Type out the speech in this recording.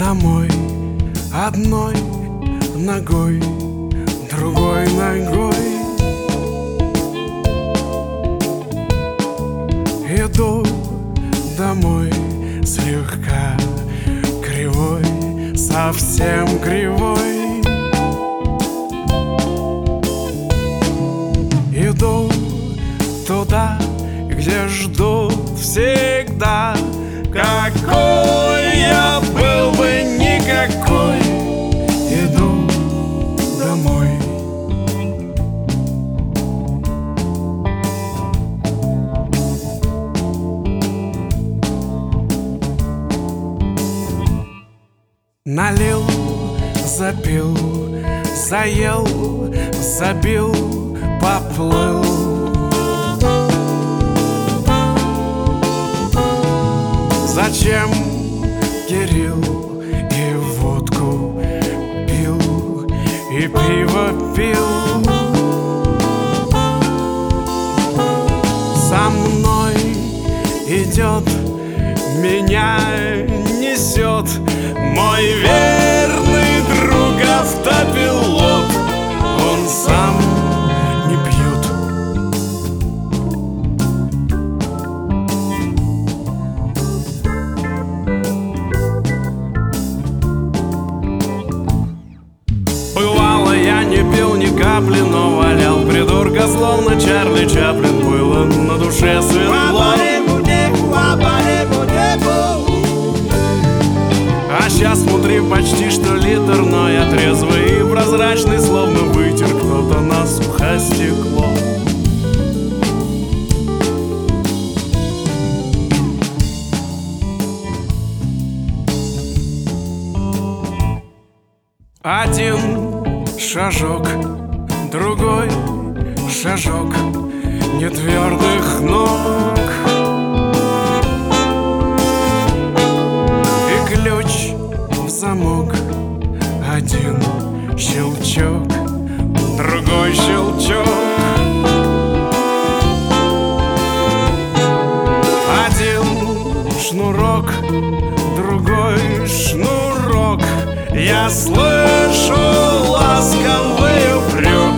домой одной ногой, другой ногой. Иду домой слегка кривой, совсем кривой. Иду туда, где ждут всегда. Какой я был бы никакой. Иду домой. Налил, запил, заел, забил, поплыл. Зачем Кирилл и водку пил, и пиво пил? Со мной идет, меня несет мой верный друг автопилот. Он сам не пьет. Бывало, я не пил ни капли, но валял придурка, словно Чарли Чаплин. Было на душе светло. А сейчас внутри почти что литр, но я трезвый и прозрачный, словно вытер кто-то на сухое стекло. Один шажок, другой шажок нетвердых ног. И ключ в замок. Один щелчок, другой щелчок. Один шнурок, другой шнурок. Я слышу ласковый упрек.